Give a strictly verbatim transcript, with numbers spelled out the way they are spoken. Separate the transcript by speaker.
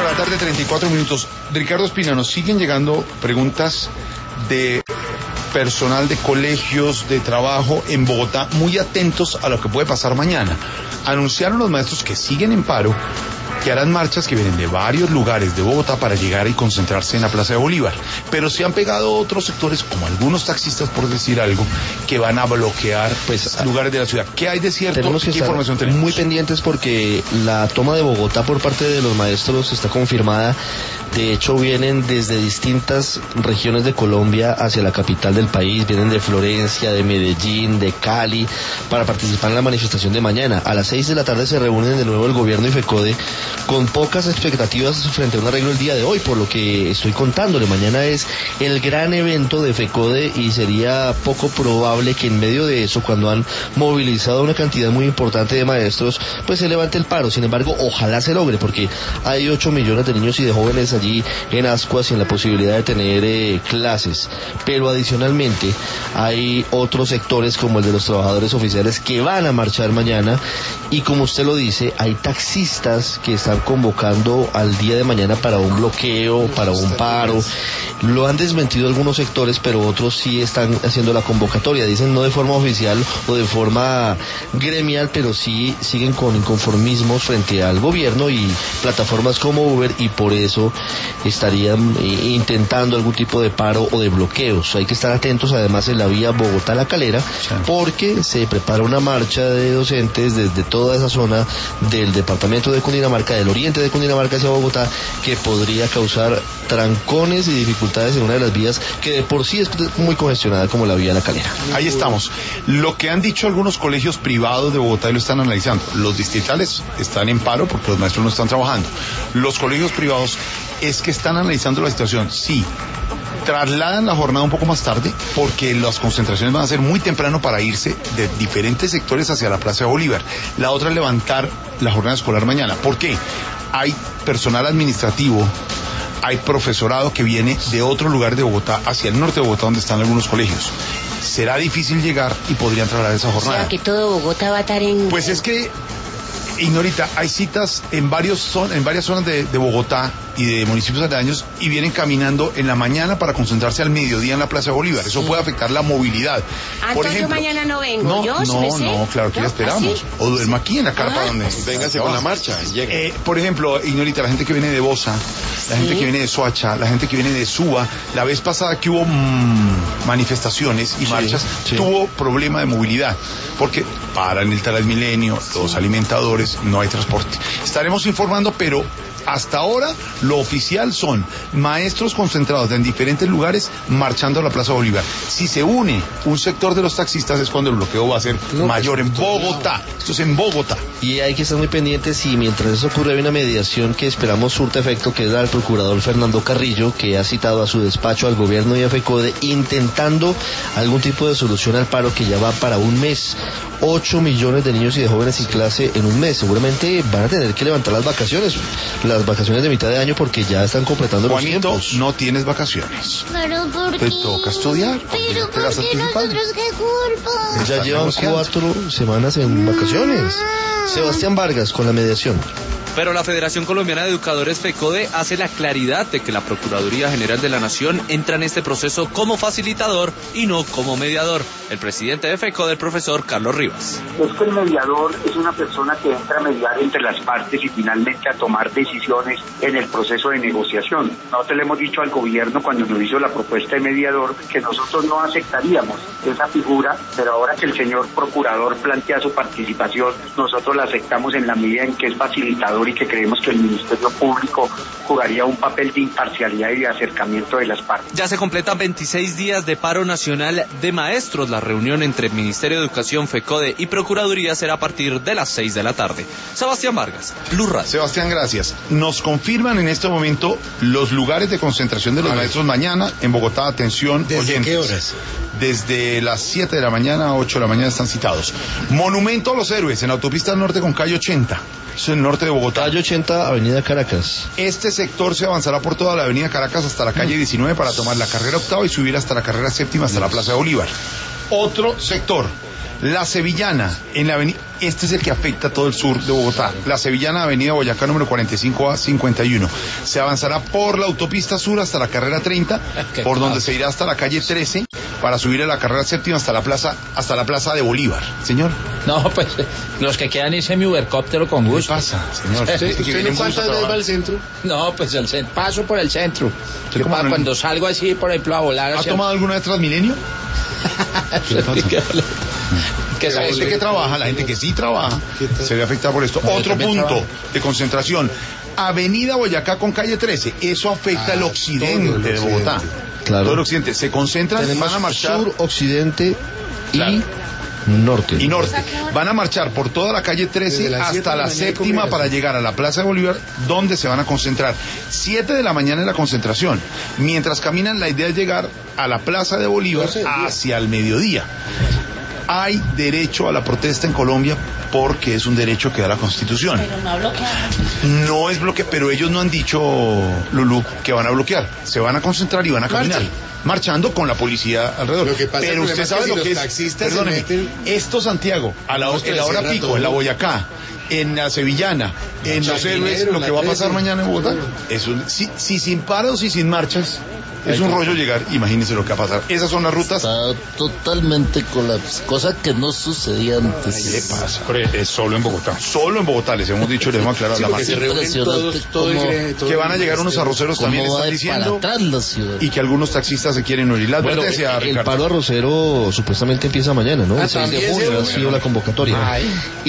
Speaker 1: de la tarde, treinta y cuatro minutos. Ricardo Espina, nos siguen llegando preguntas de personal de colegios, de trabajo en Bogotá, muy atentos a lo que puede pasar mañana. Anunciaron los maestros que siguen en paro que harán marchas que vienen de varios lugares de Bogotá para llegar y concentrarse en la Plaza de Bolívar. Pero se han pegado otros sectores, como algunos taxistas, por decir algo, que van a bloquear pues lugares de la ciudad. ¿Qué hay de cierto?
Speaker 2: Tenemos que
Speaker 1: ¿Qué
Speaker 2: estar
Speaker 1: información tenemos?
Speaker 2: Muy pendientes porque la toma de Bogotá por parte de los maestros está confirmada. De hecho, vienen desde distintas regiones de Colombia hacia la capital del país. Vienen de Florencia, de Medellín, de Cali, para participar en la manifestación de mañana. A las seis de la tarde se reúnen de nuevo el gobierno y FECODE, con pocas expectativas frente a un arreglo el día de hoy, por lo que estoy contándole. Mañana es el gran evento de FECODE y sería poco probable que en medio de eso, cuando han movilizado una cantidad muy importante de maestros, pues se levante el paro. Sin embargo, ojalá se logre, porque hay ocho millones de niños y de jóvenes allí en ascuas sin la posibilidad de tener eh, clases. Pero adicionalmente hay otros sectores como el de los trabajadores oficiales que van a marchar mañana, y como usted lo dice, hay taxistas que están convocando al día de mañana para un bloqueo, para un paro. Lo han desmentido algunos sectores, pero otros sí están haciendo la convocatoria. Dicen no de forma oficial o de forma gremial, pero sí siguen con inconformismos frente al gobierno y plataformas como Uber, y por eso estarían intentando algún tipo de paro o de bloqueos. Hay que estar atentos además en la vía Bogotá-La Calera, porque se prepara una marcha de docentes desde toda esa zona del departamento de Cundinamarca, del oriente de Cundinamarca hacia Bogotá, que podría causar trancones y dificultades en una de las vías que de por sí es muy congestionada, como la vía La Calera.
Speaker 1: Ahí estamos. Lo que han dicho algunos colegios privados de Bogotá y lo están analizando. Los distritales están en paro porque los maestros no están trabajando. Los colegios privados es que están analizando la situación. Sí, trasladan la jornada un poco más tarde porque las concentraciones van a ser muy temprano para irse de diferentes sectores hacia la Plaza de Bolívar. La otra es levantar la jornada escolar mañana. ¿Por qué? Hay personal administrativo, hay profesorado que viene de otro lugar de Bogotá hacia el norte de Bogotá, donde están algunos colegios. Será difícil llegar y podrían trasladar esa jornada.
Speaker 3: O sea, que todo Bogotá va a estar en...
Speaker 1: Pues es que, Ignorita, hay citas en varios son, en varias zonas de, de Bogotá y de municipios aledaños, y vienen caminando en la mañana para concentrarse al mediodía en la Plaza de Bolívar. Eso sí puede afectar la movilidad.
Speaker 3: Ah,
Speaker 1: por
Speaker 3: entonces
Speaker 1: ejemplo,
Speaker 3: yo mañana no vengo.
Speaker 1: No,
Speaker 3: ¿Yo?
Speaker 1: no,
Speaker 3: ¿Me sé?
Speaker 1: no, claro que
Speaker 3: ¿No?
Speaker 1: la esperamos.
Speaker 3: ¿Así?
Speaker 1: O duerma aquí en la carpa
Speaker 3: Ah,
Speaker 1: donde...
Speaker 4: Véngase con la marcha.
Speaker 1: Eh, por ejemplo, Ignorita, la gente que viene de Bosa, la gente
Speaker 3: sí.
Speaker 1: que viene de Soacha, la gente que viene de Suba, la vez pasada que hubo mmm, manifestaciones y
Speaker 2: sí,
Speaker 1: marchas,
Speaker 2: sí.
Speaker 1: tuvo problema de movilidad, porque paran el Transmilenio, los alimentadores, no hay transporte. Estaremos informando, pero hasta ahora lo oficial son maestros concentrados en diferentes lugares marchando a la Plaza Bolívar. Si se une un sector de los taxistas es cuando el bloqueo va a ser no, mayor en Bogotá. Esto es en Bogotá.
Speaker 2: Y hay que estar muy pendientes, y mientras eso ocurre hay una mediación que esperamos surta efecto, que es la del procurador Fernando Carrillo, que ha citado a su despacho al gobierno y a FECODE intentando algún tipo de solución al paro que ya va para un mes. Ocho millones de niños y de jóvenes sin clase en un mes. Seguramente van a tener que levantar las vacaciones, las vacaciones de mitad de año, porque ya están completando los
Speaker 1: Juanito,
Speaker 2: tiempos.
Speaker 1: no tienes vacaciones.
Speaker 5: Pero ¿por
Speaker 1: Te
Speaker 5: qué?
Speaker 1: toca estudiar.
Speaker 5: Pero
Speaker 1: Te las
Speaker 5: ¿por qué
Speaker 1: anticipas.
Speaker 5: nosotros qué culpa?
Speaker 2: Ya
Speaker 1: Están
Speaker 2: llevan
Speaker 1: negociando.
Speaker 2: cuatro semanas en vacaciones. Sebastián Vargas con la mediación.
Speaker 6: Pero la Federación Colombiana de Educadores FECODE hace la claridad de que la Procuraduría General de la Nación entra en este proceso como facilitador y no como mediador. El presidente de FECODE, el profesor Carlos Rivas.
Speaker 7: Es que el mediador es una persona que entra a mediar entre las partes y finalmente a tomar decisiones en el proceso de negociación. Nosotros le hemos dicho al gobierno, cuando nos hizo la propuesta de mediador, que nosotros no aceptaríamos esa figura, pero ahora que el señor procurador plantea su participación, nosotros la aceptamos en la medida en que es facilitador y que creemos que el Ministerio Público jugaría un papel de imparcialidad y de acercamiento de las partes.
Speaker 6: Ya se completan veintiséis días de paro nacional de maestros. La reunión entre el Ministerio de Educación, FECODE y Procuraduría será a partir de las seis de la tarde. Sebastián Vargas, Blue Radio.
Speaker 1: Sebastián, gracias. Nos confirman en este momento los lugares de concentración de los maestros mañana en Bogotá. Atención,
Speaker 4: ¿Desde
Speaker 1: oyentes.
Speaker 4: qué horas?
Speaker 1: Desde las siete de la mañana a ocho de la mañana están citados. Monumento a los Héroes en autopista norte con calle ochenta. Eso es el norte de Bogotá.
Speaker 2: Calle ochenta, Avenida Caracas.
Speaker 1: Este sector se avanzará por toda la avenida Caracas hasta la calle diecinueve para tomar la carrera octava y subir hasta la carrera séptima hasta la Plaza de Bolívar. Otro sector La Sevillana, en la avenida, este es el que afecta a todo el sur de Bogotá. La Sevillana, avenida Boyacá, número cuarenta y cinco a cincuenta y uno. Se avanzará por la autopista sur hasta la carrera treinta, por donde se irá hasta la calle trece, para subir a la carrera séptima hasta la plaza, hasta la plaza de Bolívar. Señor.
Speaker 4: No, pues los que quedan hice mi ubercóptero con gusto.
Speaker 1: ¿Qué pasa, señor?
Speaker 5: ¿Usted, ¿usted no cuántas veces va al centro?
Speaker 4: No, pues el centro, paso por el centro.
Speaker 1: ¿Qué
Speaker 4: Yo pa-
Speaker 1: no?
Speaker 4: cuando salgo así, por ejemplo, a volar
Speaker 1: ¿Ha
Speaker 4: hacia...
Speaker 1: tomado alguna vez Transmilenio? ¿Qué pasa?
Speaker 4: que
Speaker 1: La gente que trabaja, la gente que sí trabaja, se ve afectada por esto.
Speaker 4: No, yo
Speaker 1: Otro
Speaker 4: también
Speaker 1: punto
Speaker 4: trabajo.
Speaker 1: de concentración. Avenida Boyacá con calle trece. Eso afecta
Speaker 5: Ah,
Speaker 1: el occidente
Speaker 5: todo el
Speaker 1: de Bogotá.
Speaker 2: Claro.
Speaker 1: Todo el occidente. Se concentran,
Speaker 2: Tenemos
Speaker 1: van a marchar.
Speaker 2: sur, occidente y
Speaker 1: Claro.
Speaker 2: norte.
Speaker 1: Y norte. Van a marchar por toda la calle trece
Speaker 5: Desde las siete
Speaker 1: hasta
Speaker 5: de la
Speaker 1: la
Speaker 5: mañana
Speaker 1: séptima
Speaker 5: comienza.
Speaker 1: para llegar a la Plaza de Bolívar, donde se van a concentrar. siete de la mañana es la concentración. Mientras caminan, la idea es llegar a la Plaza de Bolívar
Speaker 5: doce del día.
Speaker 1: hacia el mediodía. Hay derecho a la protesta en Colombia porque es un derecho que da la Constitución.
Speaker 3: Pero no bloquear.
Speaker 1: No es bloqueo, pero ellos no han dicho, Lulú, que van a bloquear. Se van a concentrar y van a caminar.
Speaker 5: Marchan.
Speaker 1: Marchando con la policía alrededor.
Speaker 5: Lo que pasa,
Speaker 1: pero
Speaker 5: el
Speaker 1: usted
Speaker 5: problema
Speaker 1: sabe
Speaker 5: es que
Speaker 1: lo
Speaker 5: si
Speaker 1: que
Speaker 5: los
Speaker 1: es.
Speaker 5: taxistas se
Speaker 1: Perdóneme,
Speaker 5: meten-
Speaker 1: esto, Santiago, a la,
Speaker 5: Vamos
Speaker 1: en la hora
Speaker 5: tres
Speaker 1: pico,
Speaker 5: rato,
Speaker 1: en la
Speaker 5: ¿no?
Speaker 1: Boyacá, en la Sevillana, en los
Speaker 5: Chapinero,
Speaker 1: héroes, lo
Speaker 5: la
Speaker 1: que va a pasar
Speaker 5: trece.
Speaker 1: mañana en Bogotá. Es un, si, si sin paros y sin marchas, es un rollo llegar. Imagínense lo que va a pasar. Esas son las rutas.
Speaker 8: Está totalmente colapsado, cosa que no sucedía antes.
Speaker 1: ¿Qué pasa?
Speaker 9: Es solo en Bogotá.
Speaker 1: Solo en Bogotá, les hemos dicho, les hemos aclarado
Speaker 5: Sí,
Speaker 1: la
Speaker 5: porque se
Speaker 1: marcha.
Speaker 5: reúnen
Speaker 8: Impresionante
Speaker 5: todos, todo el
Speaker 8: cómo-
Speaker 5: gre- todo
Speaker 1: Que van a
Speaker 5: el
Speaker 1: llegar unos
Speaker 5: ministerio.
Speaker 1: arroceros
Speaker 8: ¿Cómo
Speaker 1: también,
Speaker 8: va
Speaker 1: están
Speaker 8: de
Speaker 1: diciendo.
Speaker 8: para atrás la ciudad?
Speaker 1: Y que algunos taxistas se quieren unir. La
Speaker 2: Bueno,
Speaker 1: advertencia,
Speaker 2: el
Speaker 1: Ricardo.
Speaker 2: paro arrocero supuestamente empieza mañana, ¿no?
Speaker 5: Ah,
Speaker 2: El seis de
Speaker 5: también se
Speaker 2: junio ha
Speaker 5: une.
Speaker 2: sido la convocatoria.
Speaker 4: Ay.